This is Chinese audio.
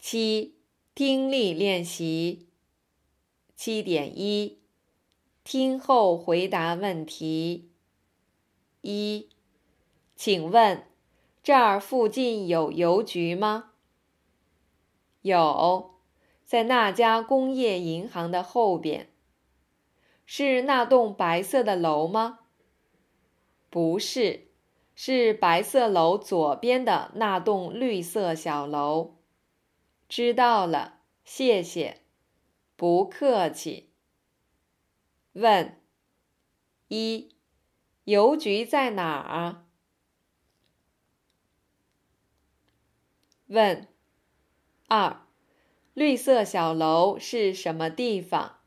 7. 听力练习 7.1 听后回答问题。1. 请问这儿附近有邮局吗？有，在那家工业银行的后边。是那栋白色的楼吗？不是，是白色楼左边的那栋绿色小楼。知道了，谢谢。不客气。问： 1. 邮局在哪儿？问： 2. 绿色小楼是什么地方？